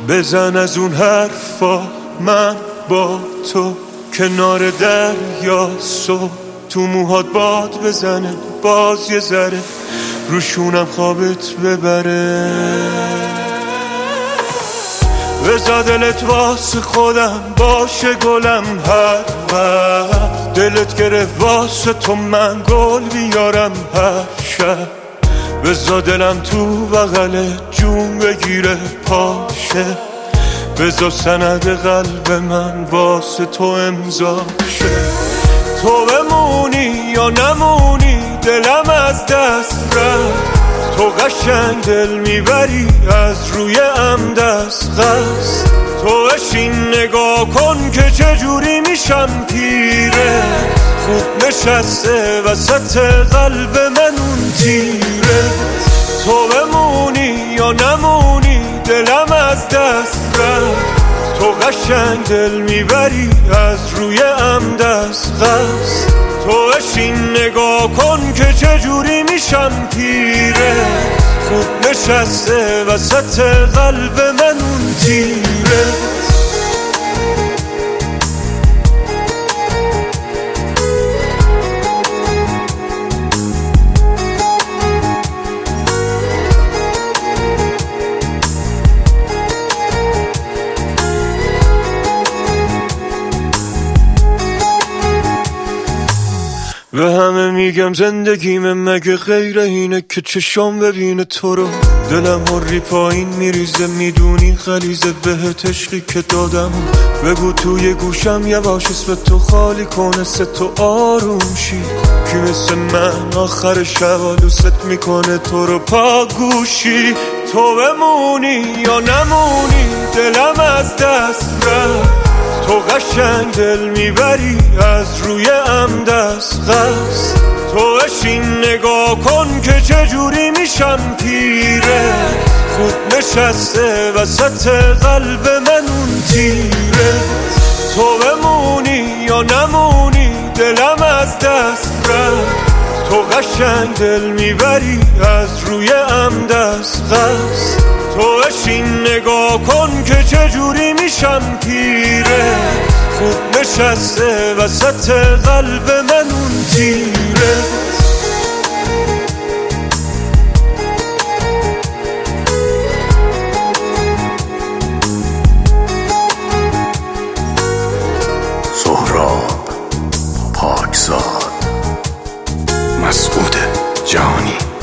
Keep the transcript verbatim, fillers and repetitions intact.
بزن از اون حرفا، من با تو کنار دریا، صبح تو موهات باد بزنه، باز یه ذره روشونم خوابت ببره. بذار دلت واسه خودم باشه گلم، هر وقت دلت گرفت واسه تو من گل بیارم هر شب. بذار دلم تو بغل جون بگیره پاشه، بذار سند قلب من واسه تو امضا شه. تو بمونی یا نمونی دلم از دست رفت، تو قشنگ دل میبری از روی ام دست قصد. تو اشین نگاه کن که چجوری میشم پیره، خوب نشسته وسط قلب من اون تیره. تو بمونی یا نمونی دلم از دست رفت، تو قشنگ دل میبری از روی ام دست قصد. تو اشین نگاه کن که چجوری میشم پیره، خوب نشسته وسط قلب من اون تیره. به همه میگم زندگیم مگه غیر اینه که چشام ببینه تو رو، دلم هری پایین میریزه میدونی غلیظه بهت عشقی که دادم. بگو توی گوشم یواش اسم تو خالی کنه سه تو آروم شی، کی مثل من آخر شب دوست میکنه تو رو پا گوشی. تو بمونی یا نمونی دلم از دست رفت، تو قشنگ دل میبری از روی ام دست قصد. تو اشین نگاه کن که چجوری میشم پیره، خوب نشسته وسط قلب من اون تیره. تو بمونی یا نمونی دلم از دست رفت، تو قشنگ دل میبری از روی ام دست قصد. تو اشین نگاه کن که چجوری میشم پیره، خوب نشسته وسط قلب من اون تیره. سهراب پاکزاد، مسعود جهانی.